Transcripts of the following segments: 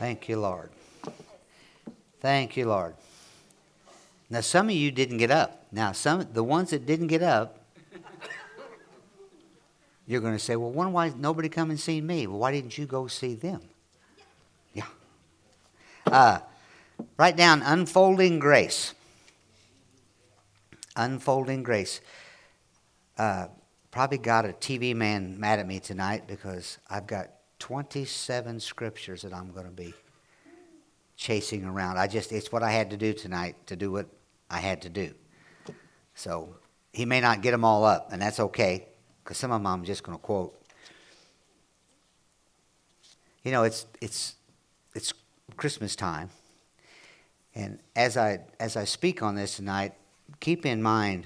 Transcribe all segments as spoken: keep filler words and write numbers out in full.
Thank you, Lord. Thank you, Lord. Now, some of you didn't get up. Now, some the ones that didn't get up, you're going to say, well, wonder why nobody come and see me? Well, why didn't you go see them? Yeah. Uh, write down unfolding grace. Unfolding grace. Uh, probably got a T V man mad at me tonight because I've got twenty-seven scriptures that I'm going to be chasing around. I just, it's what I had to do tonight to do what I had to do. So he may not get them all up, and that's okay, because some of them I'm just going to quote. You know, it's it's it's Christmas time, and as I as I speak on this tonight, keep in mind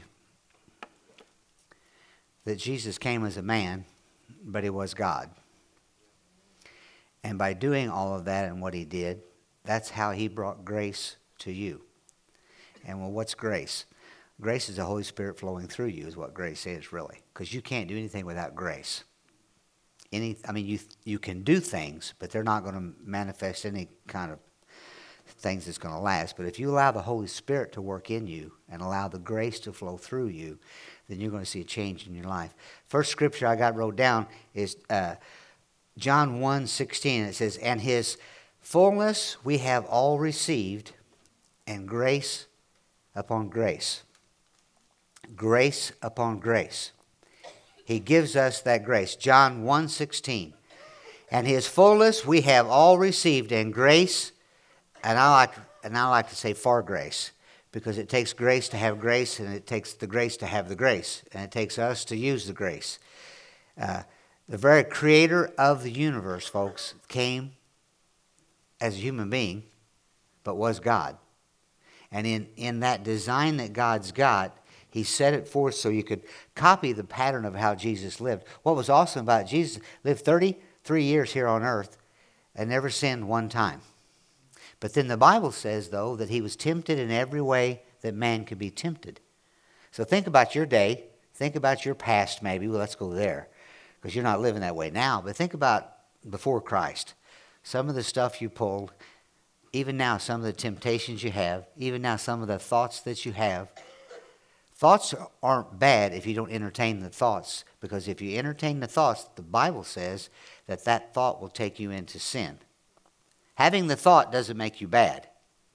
that Jesus came as a man, but he was God. And by doing all of that and what he did, that's how he brought grace to you. And well, what's grace? Grace is the Holy Spirit flowing through you is what grace is, really. Because you can't do anything without grace. Any, I mean, you you can do things, but they're not going to manifest any kind of things that's going to last. But if you allow the Holy Spirit to work in you and allow the grace to flow through you, then you're going to see a change in your life. First scripture I got wrote down is uh, John one sixteen. It says, and his fullness we have all received, and grace upon grace. Grace upon grace. He gives us that grace. John one sixteen. And his fullness we have all received, and grace, and I like and I like to say for grace, because it takes grace to have grace, and it takes the grace to have the grace, and it takes us to use the grace. Uh, the very creator of the universe, folks, came as a human being, but was God. And in, in that design that God's got, he set it forth so you could copy the pattern of how Jesus lived. What was awesome about Jesus, lived thirty-three years here on earth and never sinned one time. But then the Bible says, though, that he was tempted in every way that man could be tempted. So think about your day. Think about your past, maybe. Well, let's go there, because you're not living that way now. But think about before Christ. Some of the stuff you pulled, even now, some of the temptations you have, even now, some of the thoughts that you have. Thoughts aren't bad if you don't entertain the thoughts, because if you entertain the thoughts, the Bible says that that thought will take you into sin. Having the thought doesn't make you bad,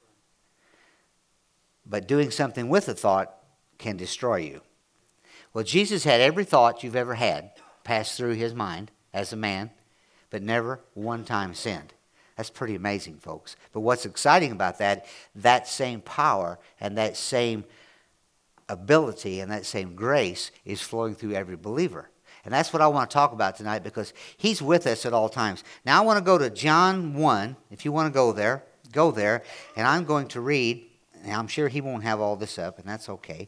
but doing something with the thought can destroy you. Well, Jesus had every thought you've ever had pass through his mind as a man, but never one time sinned. That's pretty amazing, folks. But what's exciting about that, that same power and that same ability and that same grace is flowing through every believer. And that's what I want to talk about tonight, because he's with us at all times. Now I want to go to John one. If you want to go there, go there. And I'm going to read, and I'm sure he won't have all this up, and that's okay.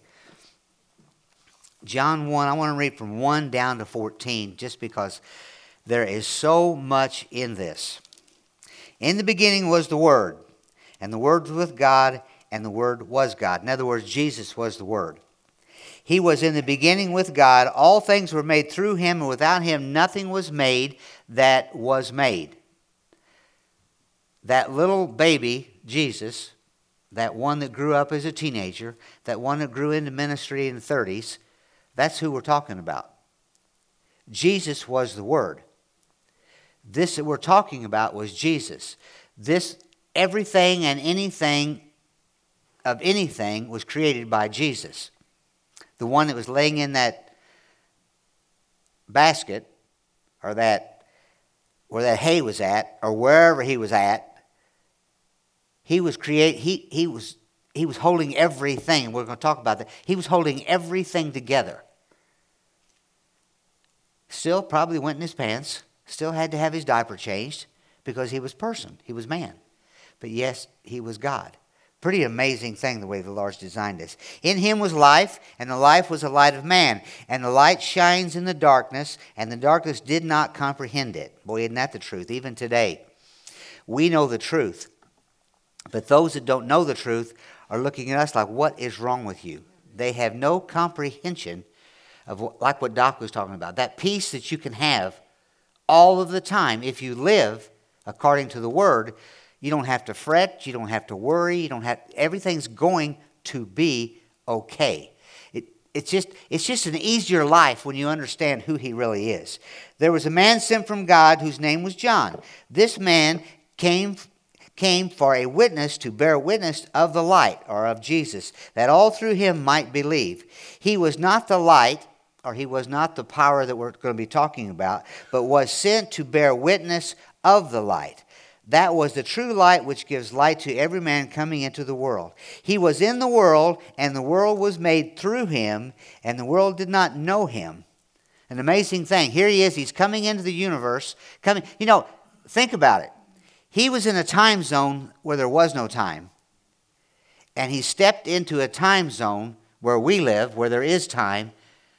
John one, I want to read from one down to fourteen, just because there is so much in this. In the beginning was the Word, and the Word was with God, and the Word was God. In other words, Jesus was the Word. He was in the beginning with God. All things were made through him, and without him nothing was made that was made. That little baby, Jesus, that one that grew up as a teenager, that one that grew into ministry in the thirties, that's who we're talking about. Jesus was the Word. This that we're talking about was Jesus. This, everything and anything of anything was created by Jesus. The one that was laying in that basket, or that where that hay was at, or wherever he was at, he was create. He he was he was holding everything. We're going to talk about that. He was holding everything together. Still, probably went in his pants. Still had to have his diaper changed, because he was person. He was man. But yes, he was God. Pretty amazing thing, the way the Lord's designed this. In him was life, and the life was the light of man. And the light shines in the darkness, and the darkness did not comprehend it. Boy, isn't that the truth? Even today, we know the truth. But those that don't know the truth are looking at us like, what is wrong with you? They have no comprehension of, what, like what Doc was talking about, that peace that you can have all of the time if you live according to the Word. You don't have to fret. You don't have to worry. You don't have, everything's going to be okay. It, it's just, it's just an easier life when you understand who he really is. There was a man sent from God whose name was John. This man came came for a witness to bear witness of the light, or of Jesus, that all through him might believe. He was not the light, or he was not the power that we're going to be talking about, but was sent to bear witness of the light. That was the true light which gives light to every man coming into the world. He was in the world, and the world was made through him, and the world did not know him. An amazing thing. Here he is. He's coming into the universe. Coming. You know, think about it. He was in a time zone where there was no time. And he stepped into a time zone where we live, where there is time.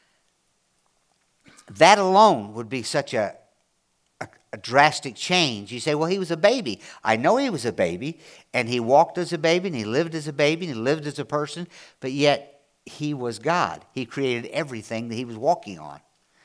That alone would be such a, a, a drastic change. You say, well, he was a baby. I know he was a baby, and he walked as a baby, and he lived as a baby, and he lived as a person, but yet he was God. He created everything that he was walking on.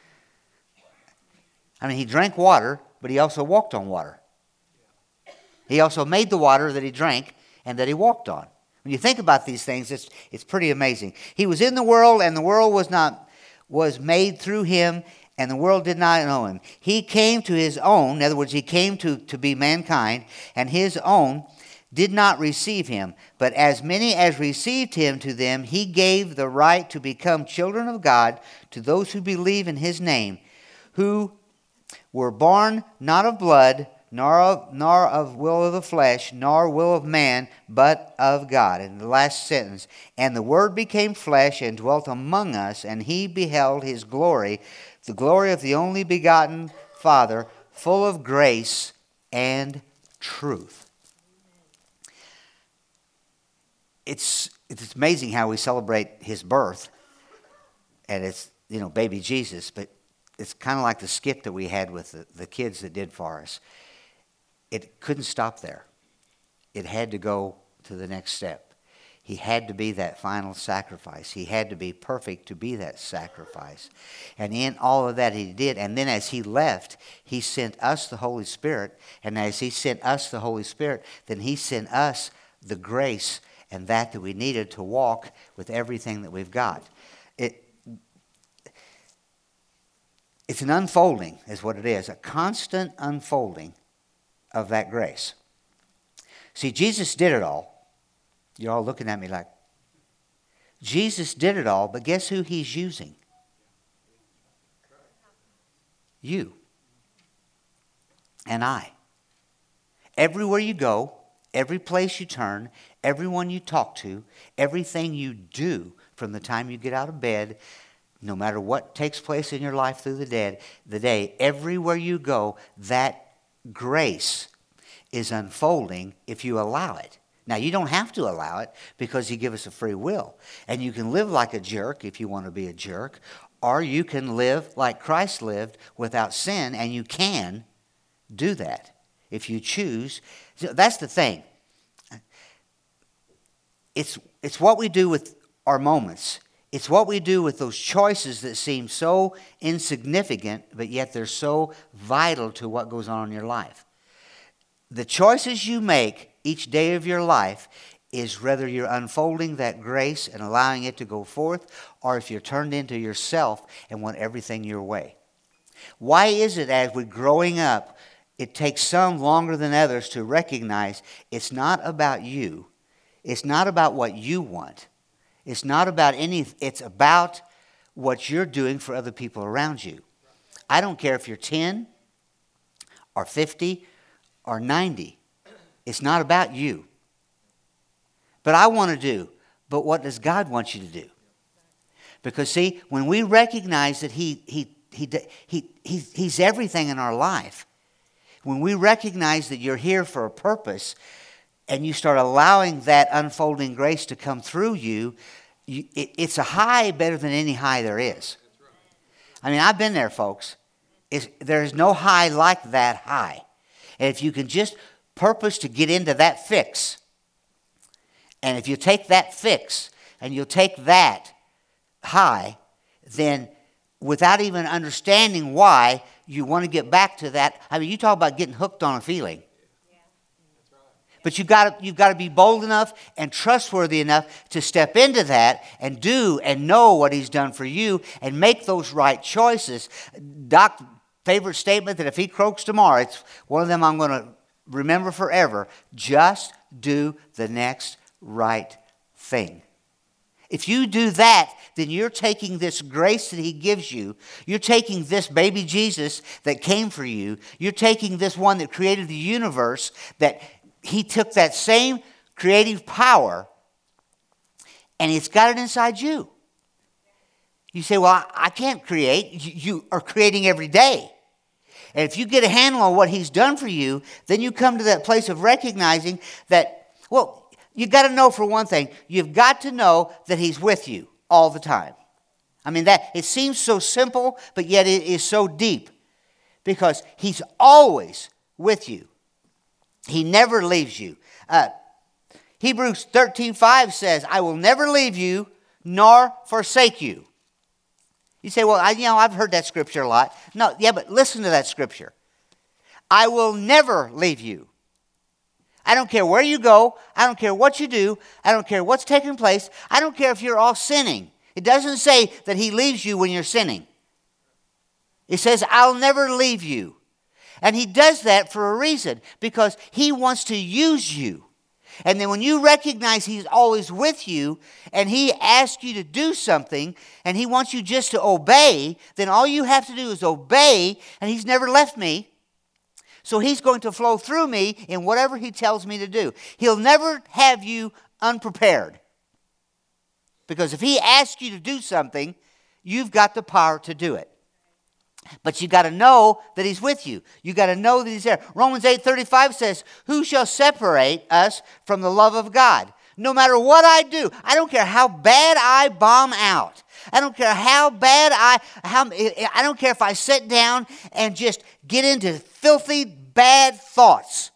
I mean, he drank water, but he also walked on water. He also made the water that he drank and that he walked on. When you think about these things, it's, it's pretty amazing. He was in the world, and the world was not was made through him, and the world did not know him. He came to his own. In other words, he came to, to be mankind, and his own did not receive him. But as many as received him, to them he gave the right to become children of God, to those who believe in his name, who were born not of blood, nor of, nor of will of the flesh, nor will of man, but of God. In the last sentence, and the Word became flesh and dwelt among us, and he beheld his glory, the glory of the only begotten Father, full of grace and truth. It's, it's amazing how we celebrate his birth, and it's, you know, baby Jesus, but it's kind of like the skit that we had with the, the kids that did for us. It couldn't stop there. It had to go to the next step. He had to be that final sacrifice. He had to be perfect to be that sacrifice. And in all of that he did. And then as he left, he sent us the Holy Spirit. And as he sent us the Holy Spirit, then he sent us the grace and that that we needed to walk with everything that we've got. It, it's an unfolding is what it is. A constant unfolding of that grace. See, Jesus did it all. You're all looking at me like, Jesus did it all, but guess who he's using? You and I. Everywhere you go, every place you turn, everyone you talk to, everything you do from the time you get out of bed, no matter what takes place in your life through the day, the day, everywhere you go, that grace is unfolding if you allow it. Now, you don't have to allow it because he gives us a free will. And you can live like a jerk if you want to be a jerk, or you can live like Christ lived without sin, and you can do that if you choose. That's the thing. It's, it's what we do with our moments. It's what we do with those choices that seem so insignificant, but yet they're so vital to what goes on in your life. The choices you make each day of your life is whether you're unfolding that grace and allowing it to go forth, or if you're turned into yourself and want everything your way. Why is it as we're growing up, it takes some longer than others to recognize it's not about you. It's not about what you want. It's not about any, it's about what you're doing for other people around you. I don't care if you're ten or fifty or ninety. It's not about you. But I want to do, but what does God want you to do? Because see, when we recognize that he, he, he, he, he, He's everything in our life, when we recognize that you're here for a purpose, and you start allowing that unfolding grace to come through you, you it, it's a high better than any high there is. I mean, I've been there, folks. It's, there's no high like that high. And if you can just purpose to get into that fix, and if you take that fix and you'll take that high, then without even understanding why, you want to get back to that. I mean, you talk about getting hooked on a feeling. But you've got to, you've got to be bold enough and trustworthy enough to step into that and do and know what he's done for you and make those right choices. Doc's favorite statement that if he croaks tomorrow, it's one of them I'm going to remember forever. Just do the next right thing. If you do that, then you're taking this grace that he gives you. You're taking this baby Jesus that came for you. You're taking this one that created the universe, that he took that same creative power and it's got it inside you. You say, well, I can't create. You are creating every day. And if you get a handle on what he's done for you, then you come to that place of recognizing that, well, you got to know for one thing, you've got to know that he's with you all the time. I mean, that it seems so simple, but yet it is so deep because he's always with you. He never leaves you. Uh, Hebrews thirteen five says, I will never leave you nor forsake you. You say, well, I, you know, I've heard that scripture a lot. No, yeah, but listen to that scripture. I will never leave you. I don't care where you go. I don't care what you do. I don't care what's taking place. I don't care if you're all sinning. It doesn't say that he leaves you when you're sinning. It says, I'll never leave you. And he does that for a reason, because he wants to use you. And then when you recognize he's always with you, and he asks you to do something, and he wants you just to obey, then all you have to do is obey, and he's never left me. So he's going to flow through me in whatever he tells me to do. He'll never have you unprepared. Because if he asks you to do something, you've got the power to do it. But you got to know that he's with you. You got to know that he's there. Romans eight thirty-five says, who shall separate us from the love of God? No matter what I do, I don't care how bad I bomb out. I don't care how bad I, how, I don't care if I sit down and just get into filthy, bad thoughts.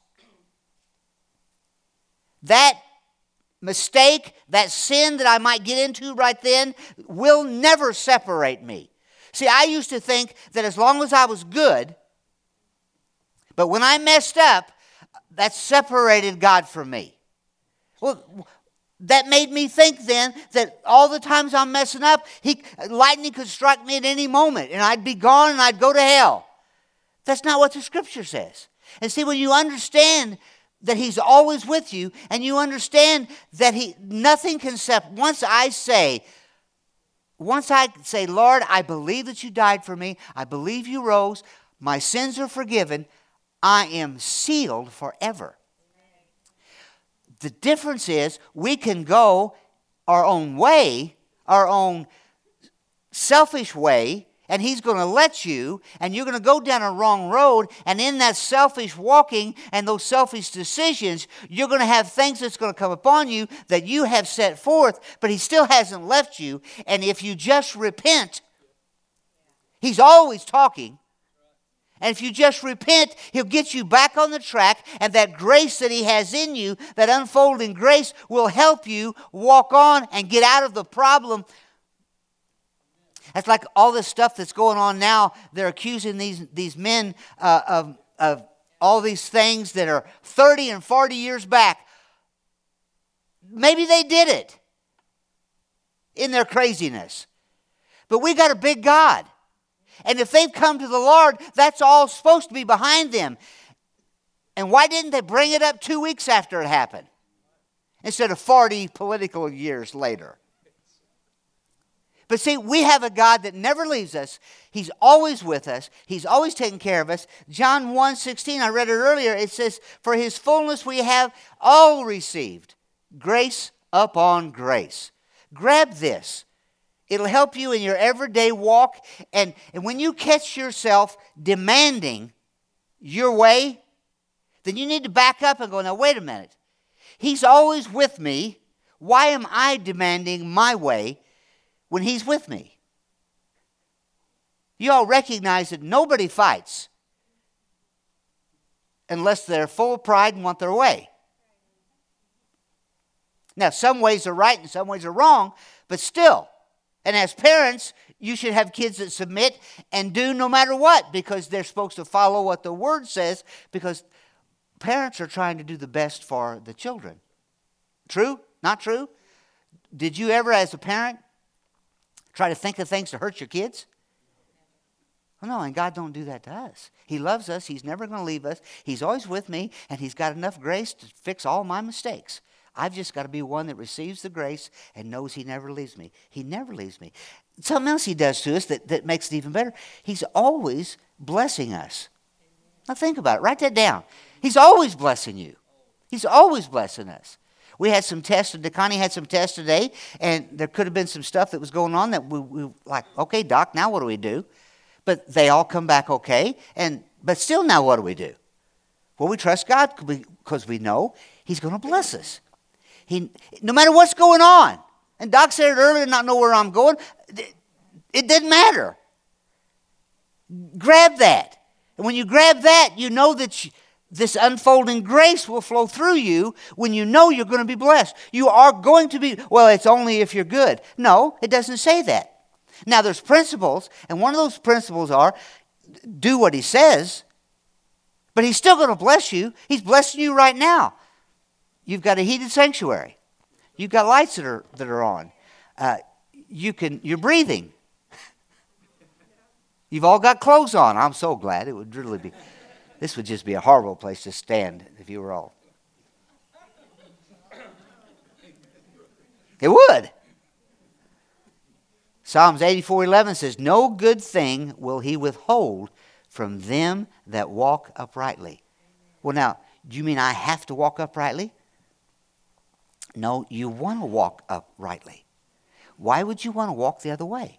That mistake, that sin that I might get into right then will never separate me. See, I used to think that as long as I was good, but when I messed up, that separated God from me. Well, that made me think then that all the times I'm messing up, he, lightning could strike me at any moment, and I'd be gone and I'd go to hell. That's not what the Scripture says. And see, when you understand that he's always with you, and you understand that he nothing can separate. Once I say, once I say, Lord, I believe that you died for me. I believe you rose. My sins are forgiven. I am sealed forever. The difference is we can go our own way, our own selfish way, and he's going to let you, and you're going to go down a wrong road, and in that selfish walking and those selfish decisions, you're going to have things that's going to come upon you that you have set forth, but he still hasn't left you. And if you just repent, he's always talking. And if you just repent, he'll get you back on the track, and that grace that he has in you, that unfolding grace, will help you walk on and get out of the problem. That's like all this stuff that's going on now. They're accusing these, these men uh, of, of all these things that are thirty and forty years back. Maybe they did it in their craziness. But we got a big God. And if they've come to the Lord, that's all supposed to be behind them. And why didn't they bring it up two weeks after it happened instead of forty political years later? But see, we have a God that never leaves us. He's always with us. He's always taking care of us. John one sixteen, I read it earlier. It says, for his fullness we have all received grace upon grace. Grab this. It'll help you in your everyday walk. And, and when you catch yourself demanding your way, then you need to back up and go, now wait a minute. He's always with me. Why am I demanding my way when he's with me? You all recognize that nobody fights unless they're full of pride and want their way. Now, some ways are right and some ways are wrong, but still. And as parents, you should have kids that submit and do no matter what, because they're supposed to follow what the Word says, because parents are trying to do the best for the children. True? Not true? Did you ever, as a parent, try to think of things to hurt your kids? Well, no, and God don't do that to us. He loves us. He's never going to leave us. He's always with me, and He's got enough grace to fix all my mistakes. I've just got to be one that receives the grace and knows He never leaves me. He never leaves me. Something else He does to us that, that makes it even better. He's always blessing us. Now think about it. Write that down. He's always blessing you. He's always blessing us. We had some tests. Connie had some tests today, and there could have been some stuff that was going on that we, we like, okay, Doc, now what do we do? But they all come back okay. And but still now what do we do? Well, we trust God because we know He's going to bless us. He, no matter what's going on. And Doc said it earlier, not know where I'm going. It didn't matter. Grab that. And when you grab that, you know that you, this unfolding grace will flow through you when you know you're going to be blessed. You are going to be, well, it's only if you're good. No, it doesn't say that. Now, there's principles, and one of those principles are do what He says, but He's still going to bless you. He's blessing you right now. You've got a heated sanctuary. You've got lights that are that are on. Uh, you can. You're breathing. You've all got clothes on. I'm so glad. It would really be. This would just be a horrible place to stand if you were all. It would. Psalms eighty-four eleven says, "No good thing will He withhold from them that walk uprightly." Well, now, do you mean I have to walk uprightly? No, you want to walk uprightly. Why would you want to walk the other way?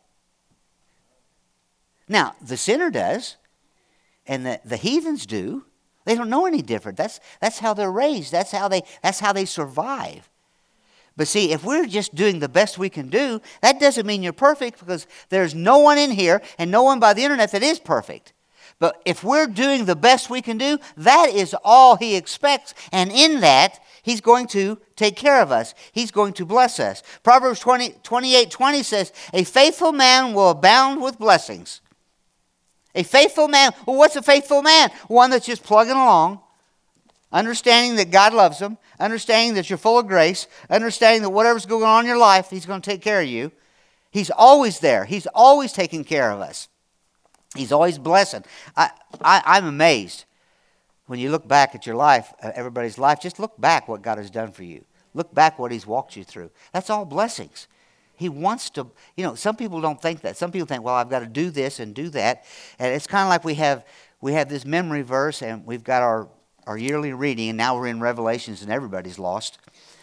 Now, the sinner does, and the, the heathens do. They don't know any different. That's, that's how they're raised. That's how they, that's how they survive. But see, if we're just doing the best we can do, that doesn't mean you're perfect, because there's no one in here and no one by the internet that is perfect. But if we're doing the best we can do, that is all He expects. And in that, He's going to take care of us. He's going to bless us. Proverbs twenty, twenty-eight twenty says, "A faithful man will abound with blessings." A faithful man. Well, what's a faithful man? One that's just plugging along, understanding that God loves them, understanding that you're full of grace, understanding that whatever's going on in your life, He's going to take care of you. He's always there. He's always taking care of us. He's always blessing. I, I, I'm amazed. When you look back at your life, uh, everybody's life, just look back what God has done for you. Look back what He's walked you through. That's all blessings. He wants to, you know, some people don't think that. Some people think, well, I've got to do this and do that. And it's kind of like we have we have this memory verse, and we've got our, our yearly reading, and now we're in Revelations, and everybody's lost.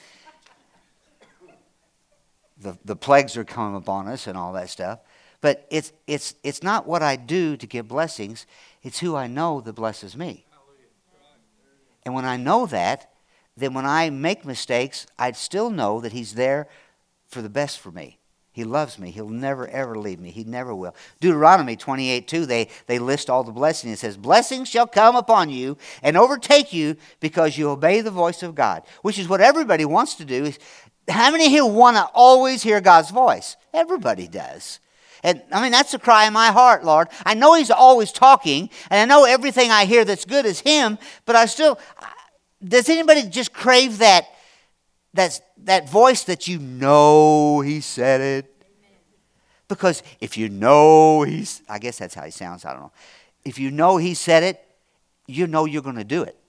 The, the plagues are coming upon us and all that stuff. But it's, it's, it's not what I do to get blessings. It's who I know that blesses me. And when I know that, then when I make mistakes, I still know that He's there for the best for me. He loves me. He'll never, ever leave me. He never will. Deuteronomy twenty-eight two, they, they list all the blessings. It says, "Blessings shall come upon you and overtake you because you obey the voice of God," which is what everybody wants to do. How many here want to always hear God's voice? Everybody does. And I mean, that's the cry in my heart, Lord. I know He's always talking, and I know everything I hear that's good is Him, but I still, does anybody just crave that, that, that voice that you know He said it? Because if you know He's, I guess that's how He sounds, I don't know. If you know He said it, you know you're going to do it.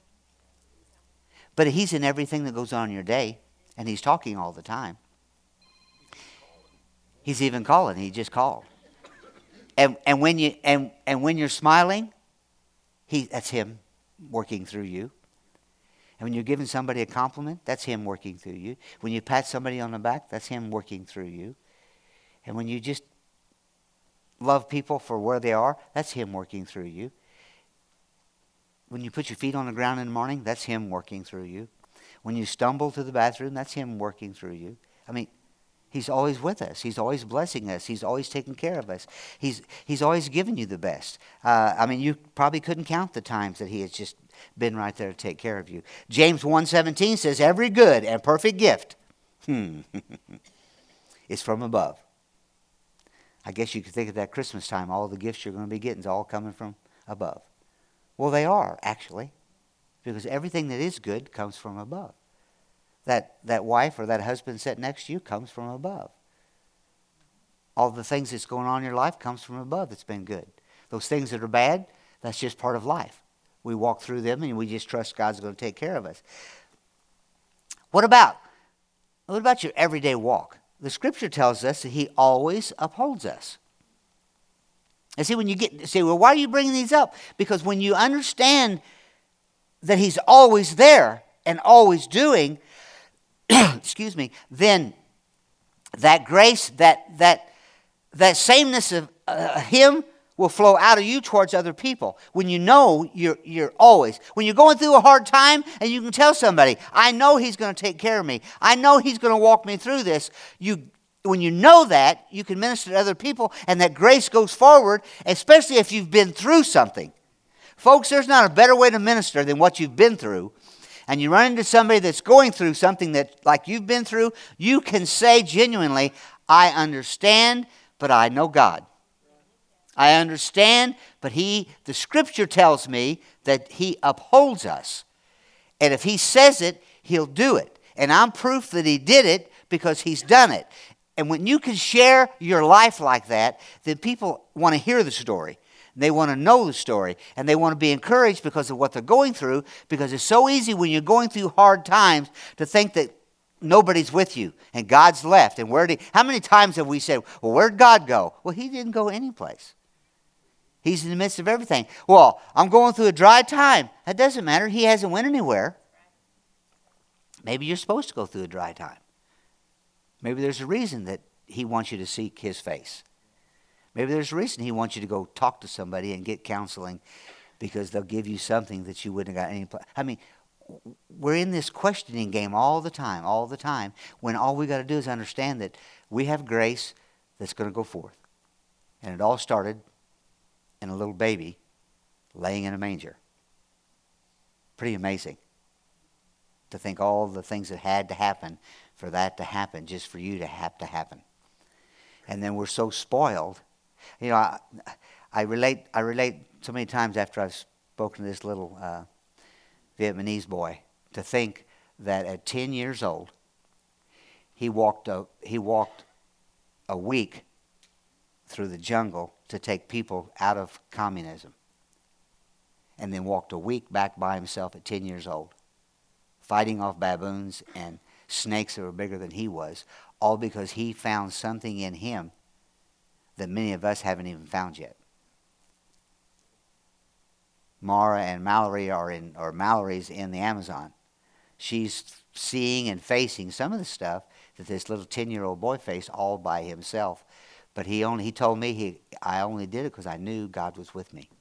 But He's in everything that goes on in your day, and He's talking all the time. He's even calling. He just called. And and when you and, and when you're smiling, he that's Him working through you. And when you're giving somebody a compliment, that's Him working through you. When you pat somebody on the back, that's Him working through you. And when you just love people for where they are, that's Him working through you. When you put your feet on the ground in the morning, that's Him working through you. When you stumble to the bathroom, that's Him working through you. I mean, He's always with us. He's always blessing us. He's always taking care of us. He's He's always giving you the best. Uh, I mean, you probably couldn't count the times that He has just been right there to take care of you. James one seventeen says, "Every good and perfect gift hmm, is from above." I guess you could think of that Christmas time. All the gifts you're going to be getting is all coming from above. Well, they are, actually. because everything that is good comes from above. That, that wife or that husband sitting next to you comes from above. All the things that's going on in your life comes from above that's been good. Those things that are bad, that's just part of life. We walk through them and we just trust God's going to take care of us. What about, what about your everyday walk? The scripture tells us that he always upholds us. And see, when you get, say, well, why are you bringing these up? Because when you understand that he's always there and always doing, excuse me, then that grace, that that that sameness of uh, him will flow out of you towards other people. When you know you're you're always, when you're going through a hard time and you can tell somebody, I know he's going to take care of me. I know he's going to walk me through this. You When you know that, you can minister to other people, and that grace goes forward, especially if you've been through something. Folks, there's not a better way to minister than what you've been through. And you run into somebody that's going through something that, like you've been through, you can say genuinely, I understand, but I know God. I understand, but he, the scripture tells me that he upholds us. And if he says it, he'll do it. And I'm proof that he did it because he's done it. And when you can share your life like that, then people want to hear the story. They want to know the story. And they want to be encouraged because of what they're going through. Because it's so easy when you're going through hard times to think that nobody's with you and God's left. And where did he, how many times have we said, well, where'd God go? Well, he didn't go anyplace. He's in the midst of everything. Well, I'm going through a dry time. That doesn't matter. He hasn't went anywhere. Maybe you're supposed to go through a dry time. Maybe there's a reason that he wants you to seek his face. Maybe there's a reason he wants you to go talk to somebody and get counseling, because they'll give you something that you wouldn't have got any place. I mean, we're in this questioning game all the time, all the time, when all we got to do is understand that we have grace that's going to go forth. And it all started in a little baby laying in a manger. Pretty amazing to think all the things that had to happen for that to happen, just for you to have to happen. And then we're so spoiled. You know, I, I relate I relate so many times after I've spoken to this little uh, Vietnamese boy to think that at ten years old, he walked a, he walked a week through the jungle to take people out of communism. And then walked a week back by himself at ten years old, fighting off baboons and snakes that were bigger than he was, all because he found something in him that many of us haven't even found yet. Mara and Mallory are in, or Mallory's in the Amazon. She's seeing and facing some of the stuff that this little ten-year-old boy faced all by himself. But he only he told me he I only did it because I knew God was with me.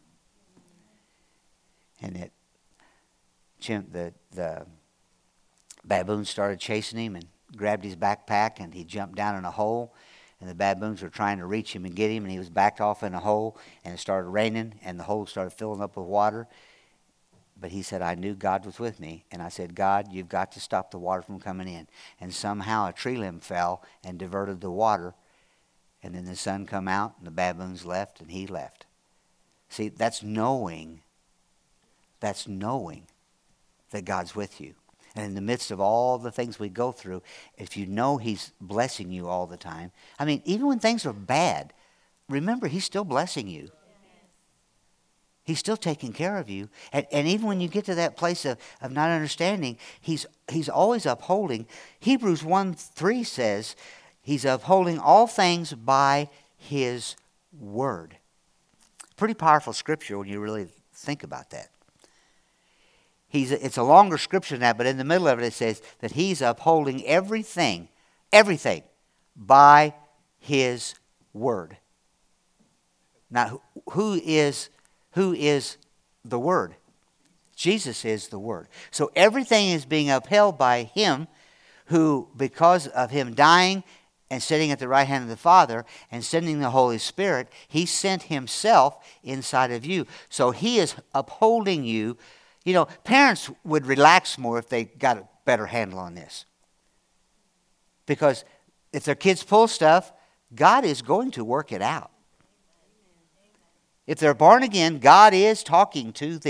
And it, the the baboons started chasing him and grabbed his backpack, and he jumped down in a hole. And the baboons were trying to reach him and get him, and he was backed off in a hole, and it started raining, and the hole started filling up with water. But he said, I knew God was with me. And I said, God, you've got to stop the water from coming in. And somehow a tree limb fell and diverted the water. And then the sun come out, and the baboons left, and he left. See, that's knowing, that's knowing that God's with you. And in the midst of all the things we go through, if you know he's blessing you all the time. I mean, even when things are bad, remember he's still blessing you. He's still taking care of you. And, and even when you get to that place of, of not understanding, he's he's always upholding. Hebrews one three says he's upholding all things by his word. Pretty powerful scripture when you really think about that. He's, it's a longer scripture than that, but in the middle of it, it says that he's upholding everything, everything by his word. Now, who is, who is the word? Jesus is the word. So everything is being upheld by him, who, because of him dying and sitting at the right hand of the Father and sending the Holy Spirit, he sent himself inside of you. So he is upholding you. You know, parents would relax more if they got a better handle on this. Because if their kids pull stuff, God is going to work it out. If they're born again, God is talking to them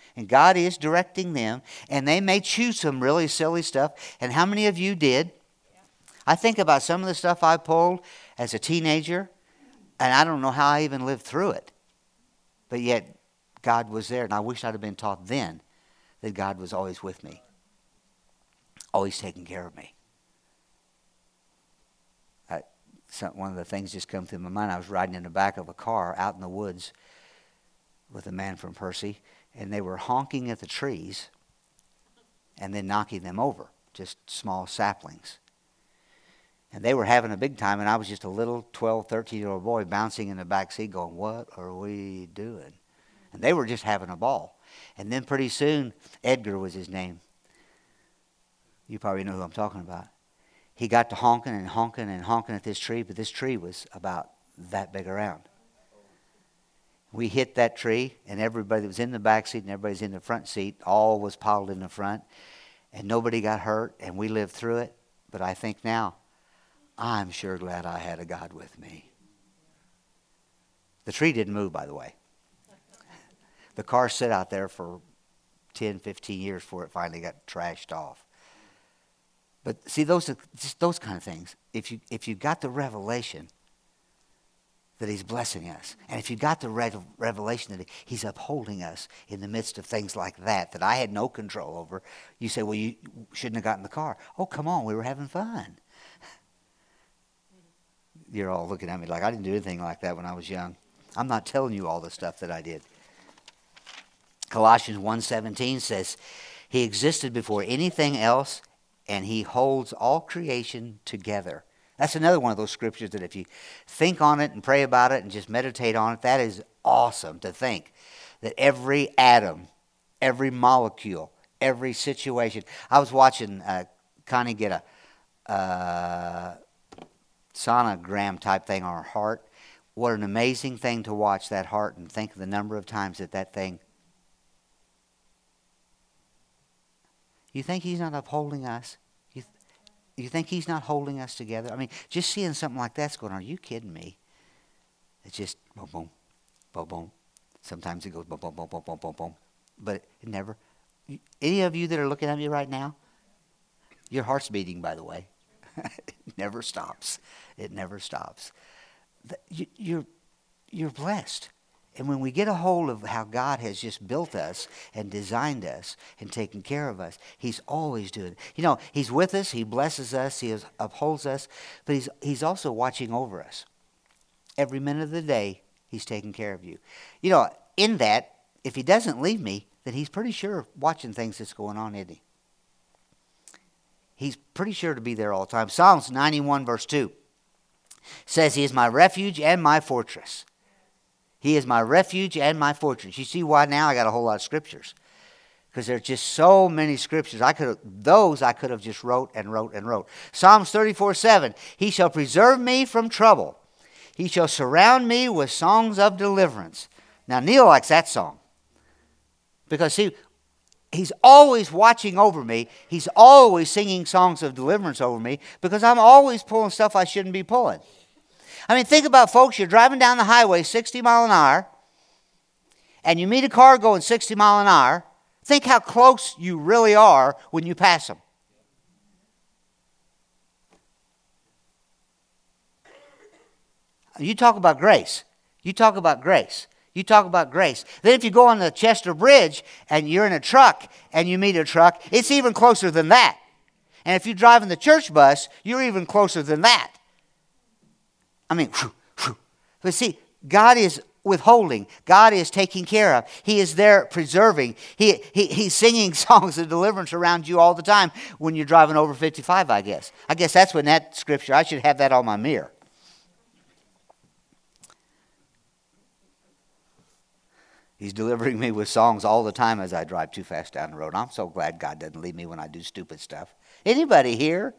And God is directing them. And they may choose some really silly stuff. And how many of you did? I think about some of the stuff I pulled as a teenager, and I don't know how I even lived through it. But yet, God was there, and I wish I'd have been taught then that God was always with me, always taking care of me. I, some, one of the things just come through my mind. I was riding in the back of a car out in the woods with a man from Percy, and they were honking at the trees and then knocking them over, just small saplings. And they were having a big time, and I was just a little twelve, thirteen-year-old boy bouncing in the back seat going, what are we doing? And they were just having a ball. And then pretty soon, Edgar was his name. You probably know who I'm talking about. He got to honking and honking and honking at this tree, but this tree was about that big around. We hit that tree, and everybody that was in the back seat and everybody's in the front seat, all was piled in the front, and nobody got hurt, and we lived through it. But I think now, I'm sure glad I had a God with me. The tree didn't move, by the way. The car sat out there for ten, fifteen years before it finally got trashed off. But see, those are just those kind of things. If you if you got the revelation that He's blessing us, and if you got the re- revelation that He's upholding us in the midst of things like that that I had no control over, you say, well, you shouldn't have gotten the car. Oh, come on, we were having fun. You're all looking at me like I didn't do anything like that when I was young. I'm not telling you all the stuff that I did. Colossians one seventeen says, He existed before anything else, and He holds all creation together. That's another one of those scriptures that if you think on it and pray about it and just meditate on it, that is awesome to think that every atom, every molecule, every situation. I was watching uh, Connie get a uh, sonogram type thing on her heart. What an amazing thing to watch that heart and think of the number of times that that thing. You think He's not upholding us? You, th- you think He's not holding us together? I mean, just seeing something like that's going on, are you kidding me? It's just boom, boom, boom, boom. Sometimes it goes boom, boom, boom, boom, boom, boom, boom. But it never. Any of you that are looking at me right now, your heart's beating, by the way. It never stops. It never stops. You, you're, you're blessed. And when we get a hold of how God has just built us and designed us and taken care of us, He's always doing it. You know, He's with us, He blesses us, He is, upholds us, but he's, he's also watching over us. Every minute of the day, He's taking care of you. You know, in that, if He doesn't leave me, then He's pretty sure watching things that's going on, isn't He? He's pretty sure to be there all the time. Psalms ninety-one verse two says, He is my refuge and my fortress. He is my refuge and my fortress. You see why now I got a whole lot of scriptures. Because there's just so many scriptures. I could have, those I could have just wrote and wrote and wrote. Psalms thirty-four seven. He shall preserve me from trouble. He shall surround me with songs of deliverance. Now Neil likes that song. Because see, He's always watching over me. He's always singing songs of deliverance over me. Because I'm always pulling stuff I shouldn't be pulling. I mean, think about, folks, you're driving down the highway sixty mile an hour, and you meet a car going sixty mile an hour. Think how close you really are when you pass them. You talk about grace. You talk about grace. You talk about grace. Then if you go on the Chester Bridge and you're in a truck and you meet a truck, it's even closer than that. And if you drive in the church bus, you're even closer than that. I mean, whew, whew. But see, God is withholding. God is taking care of. He is there preserving. He, he He's singing songs of deliverance around you all the time when you're driving over fifty-five, I guess. I guess that's when that scripture, I should have that on my mirror. He's delivering me with songs all the time as I drive too fast down the road. I'm so glad God doesn't leave me when I do stupid stuff. Anybody here?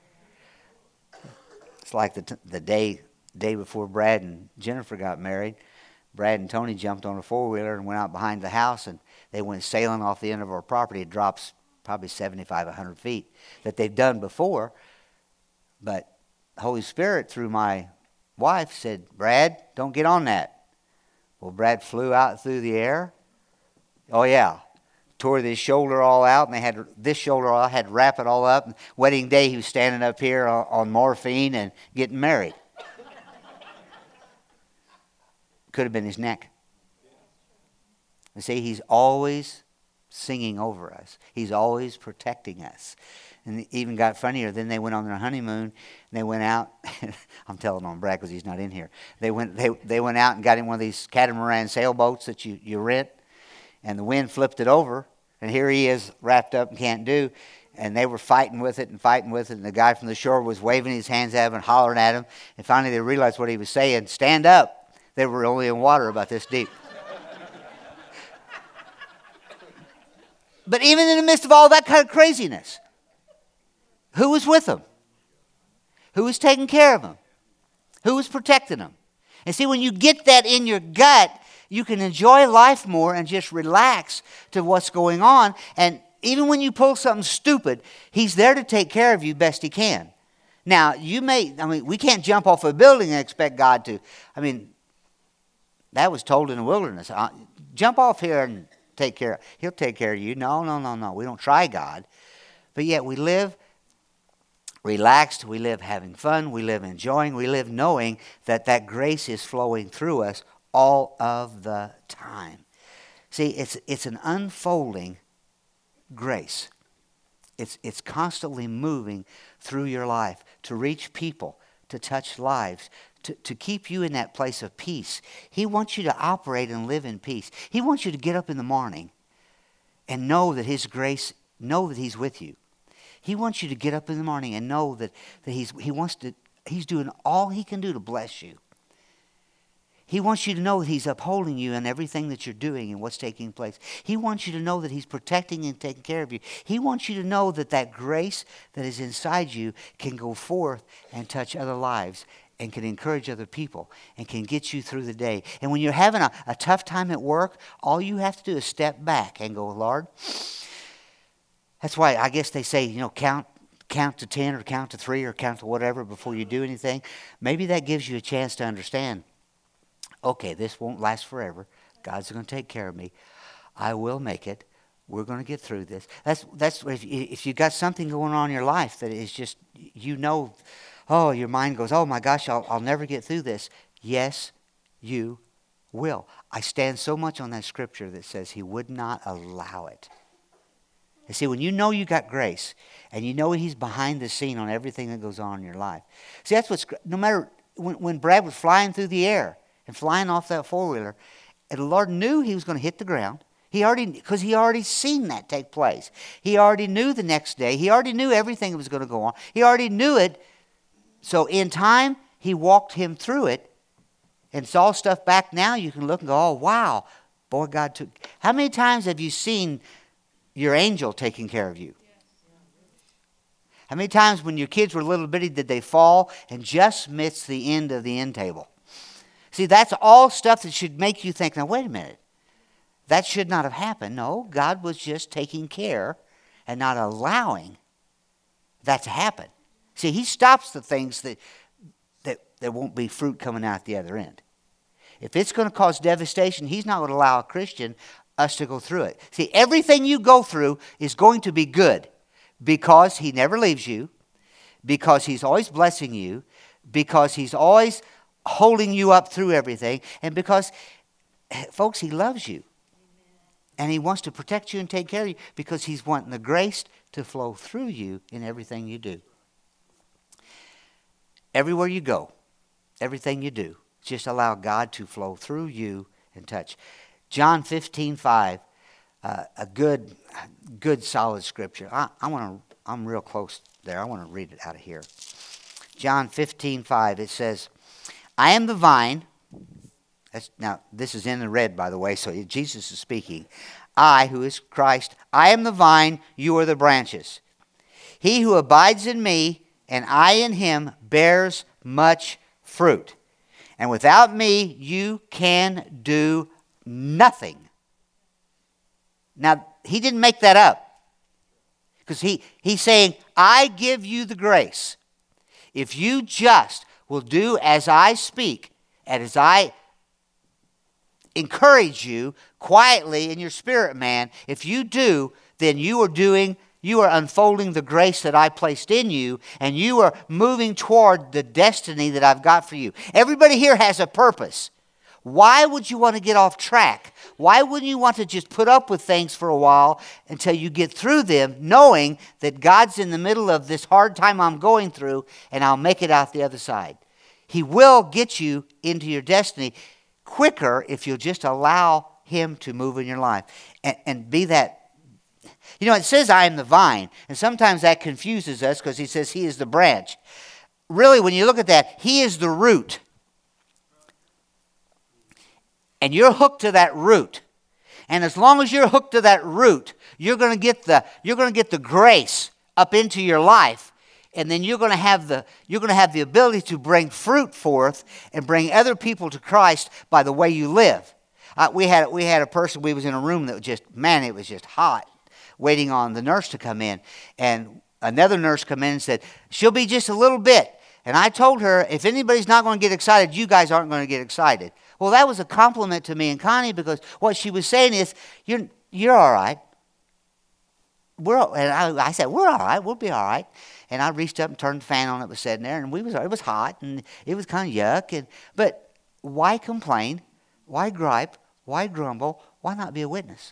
It's like the, t- the day day before Brad and Jennifer got married. Brad and Tony jumped on a four-wheeler and went out behind the house, and they went sailing off the end of our property. It drops probably seventy-five, one hundred feet that they've done before. But the Holy Spirit, through my wife, said, Brad, don't get on that. Well, Brad flew out through the air. Oh, yeah. tore this shoulder all out, and they had this shoulder all had to wrap it all up. And wedding day, he was standing up here on, on morphine and getting married. Could have been his neck. You see, he's always singing over us. He's always protecting us. And it even got funnier. Then they went on their honeymoon, and they went out. I'm telling on Brad because he's not in here. They went, they, they went out and got in one of these catamaran sailboats that you, you rent, and the wind flipped it over, and here he is wrapped up and can't do. And they were fighting with it and fighting with it, and the guy from the shore was waving his hands at him and hollering at him. And finally they realized what he was saying. Stand up. They were only in water about this deep. But even in the midst of all that kind of craziness, who was with them? Who was taking care of them? Who was protecting them? And see, when you get that in your gut, you can enjoy life more and just relax to what's going on. And even when you pull something stupid, he's there to take care of you best he can. Now, you may, I mean, we can't jump off a building and expect God to. I mean, that was told in the wilderness. Uh, jump off here and take care of, he'll take care of you. No, no, no, no. We don't try God. But yet we live relaxed. We live having fun. We live enjoying. We live knowing that that grace is flowing through us all of the time. See, it's it's an unfolding grace. It's it's constantly moving through your life to reach people, to touch lives, to, to keep you in that place of peace. He wants you to operate and live in peace. He wants you to get up in the morning and know that His grace, know that He's with you. He wants you to get up in the morning and know that, that he's he wants to He's doing all He can do to bless you. He wants you to know that He's upholding you in everything that you're doing and what's taking place. He wants you to know that He's protecting and taking care of you. He wants you to know that that grace that is inside you can go forth and touch other lives and can encourage other people and can get you through the day. And when you're having a, a tough time at work, all you have to do is step back and go, Lord. That's why I guess they say, you know, count count to ten or count to three or count to whatever before you do anything. Maybe that gives you a chance to understand, okay, this won't last forever. God's going to take care of me. I will make it. We're going to get through this. That's that's if you, if you got something going on in your life that is just, you know, oh, your mind goes, oh my gosh, I'll, I'll never get through this. Yes, you will. I stand so much on that scripture that says He would not allow it. You see, when you know you got grace and you know He's behind the scene on everything that goes on in your life. See, that's what's, no matter, when, when Brad was flying through the air and flying off that four-wheeler, and the Lord knew he was going to hit the ground. He already, because he already seen that take place. He already knew the next day. He already knew everything that was going to go on. He already knew it. So in time, He walked him through it and saw stuff back now. You can look and go, oh, wow. Boy, God took. How many times have you seen your angel taking care of you? How many times when your kids were little bitty did they fall and just miss the end of the end table? See, that's all stuff that should make you think, now, wait a minute. That should not have happened. No, God was just taking care and not allowing that to happen. See, He stops the things that, that there won't be fruit coming out the other end. If it's going to cause devastation, He's not going to allow a Christian, us to go through it. See, everything you go through is going to be good because He never leaves you, because He's always blessing you, because He's always holding you up through everything, and because, folks, He loves you. And He wants to protect you and take care of you because He's wanting the grace to flow through you in everything you do. Everywhere you go, everything you do, just allow God to flow through you and touch. John fifteen five, uh, a good, good solid scripture. I, I want to. I'm real close there. I want to read it out of here. John fifteen five. It says, "I am the vine." That's, now, this is in the red, by the way, so Jesus is speaking. I, who is Christ, I am the vine, you are the branches. He who abides in me, and I in him, bears much fruit. And without me, you can do nothing. Now, he didn't make that up. Because he, he's saying, I give you the grace. If you just will do as I speak, and as I encourage you quietly in your spirit, man. If you do, then you are doing, you are unfolding the grace that I placed in you, and you are moving toward the destiny that I've got for you. Everybody here has a purpose. Why would you want to get off track? Why wouldn't you want to just put up with things for a while until you get through them, knowing that God's in the middle of this hard time I'm going through, and I'll make it out the other side? He will get you into your destiny quicker if you'll just allow Him to move in your life. And, and be that, you know, it says I am the vine. And sometimes that confuses us because He says He is the branch. Really, when you look at that, He is the root. And you're hooked to that root. And as long as you're hooked to that root, you're going to get the you're going to get the grace up into your life, and then you're going to have the you're going to have the ability to bring fruit forth and bring other people to Christ by the way you live. Uh, we had we had a person. We was in a room that was just man, it was just hot, waiting on the nurse to come in, and another nurse come in and said she'll be just a little bit. And I told her, if anybody's not going to get excited, you guys aren't going to get excited. Well, that was a compliment to me and Connie, because what she was saying is, you're you're all right. We're and I, I said, we're all right. We'll be all right. And I reached up and turned the fan on that was sitting there, and we was it was hot and it was kind of yuck. And but why complain? Why gripe? Why grumble? Why not be a witness?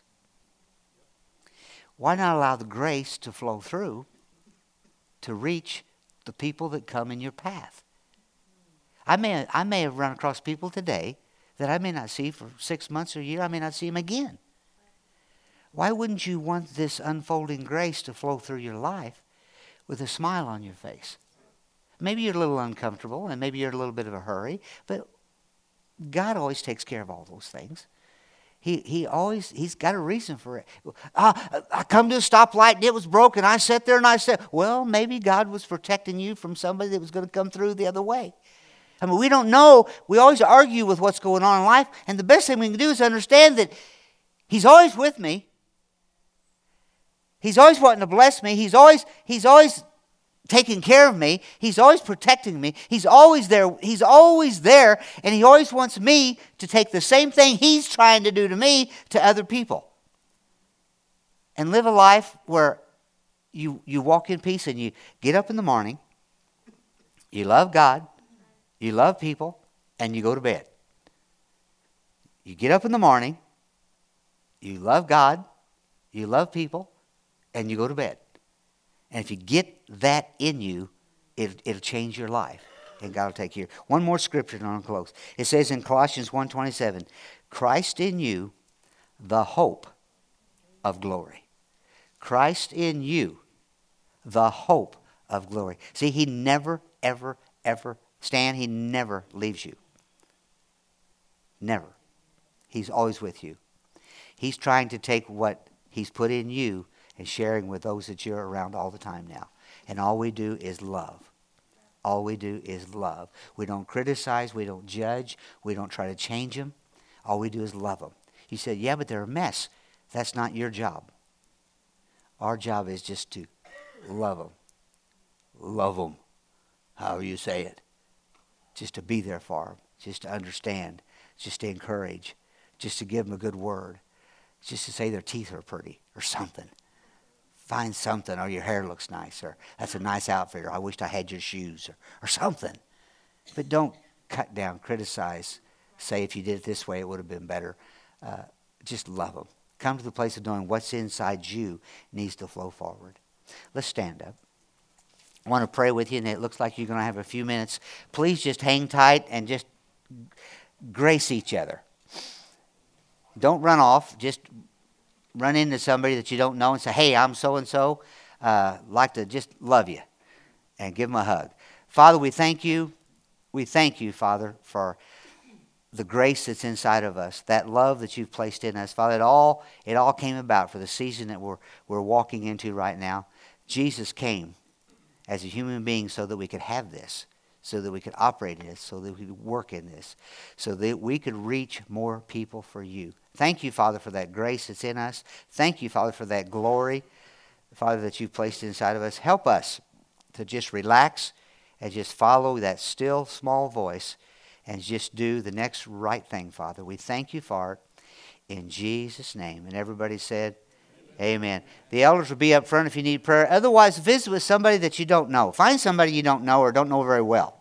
Why not allow the grace to flow through to reach the people that come in your path? I may I may have run across people today that I may not see for six months or a year. I may not see them again. Why wouldn't you want this unfolding grace to flow through your life with a smile on your face? Maybe you're a little uncomfortable, and maybe you're in a little bit of a hurry, but God always takes care of all those things. He he always, He's got a reason for it. Uh, I come to a stoplight and it was broken. I sat there and I said, well, maybe God was protecting you from somebody that was going to come through the other way. I mean, we don't know. We always argue with what's going on in life. And the best thing we can do is understand that He's always with me. He's always wanting to bless me. He's always, he's always taking care of me. He's always protecting me. He's always there. He's always there. And He always wants me to take the same thing He's trying to do to me to other people. And live a life where you, you walk in peace and you get up in the morning. You love God. You love people, and you go to bed. You get up in the morning, you love God, you love people, and you go to bed. And if you get that in you, it, it'll change your life, and God will take care. One more scripture, and I'll close. It says in Colossians one twenty-seven, Christ in you, the hope of glory. Christ in you, the hope of glory. See, He never, ever, ever Stan, He never leaves you. Never. He's always with you. He's trying to take what He's put in you and sharing with those that you're around all the time now. And all we do is love. All we do is love. We don't criticize. We don't judge. We don't try to change them. All we do is love them. You said, yeah, but they're a mess. That's not your job. Our job is just to love them. Love them. However you say it. Just to be there for them, just to understand, just to encourage, just to give them a good word, just to say their teeth are pretty or something. Find something, or your hair looks nice, or that's a nice outfit, or I wished I had your shoes, or, or something. But don't cut down, criticize, say if you did it this way it would have been better. Uh, just love them. Come to the place of knowing what's inside you needs to flow forward. Let's stand up. I want to pray with you, and it looks like you're going to have a few minutes. Please just hang tight and just grace each other. Don't run off. Just run into somebody that you don't know and say, hey, I'm so-and-so. Uh, like to just love you and give them a hug. Father, we thank you. We thank you, Father, for the grace that's inside of us, that love that you've placed in us. Father, it all, it all came about for the season that we're, we're walking into right now. Jesus came as a human being so that we could have this, so that we could operate in this, so that we could work in this, so that we could reach more people for you. Thank you, Father, for that grace that's in us. Thank you, Father, for that glory, Father, that you've placed inside of us. Help us to just relax and just follow that still small voice and just do the next right thing, Father. We thank you for it in Jesus' name. And everybody said, amen. The elders will be up front if you need prayer. Otherwise, visit with somebody that you don't know. Find somebody you don't know or don't know very well.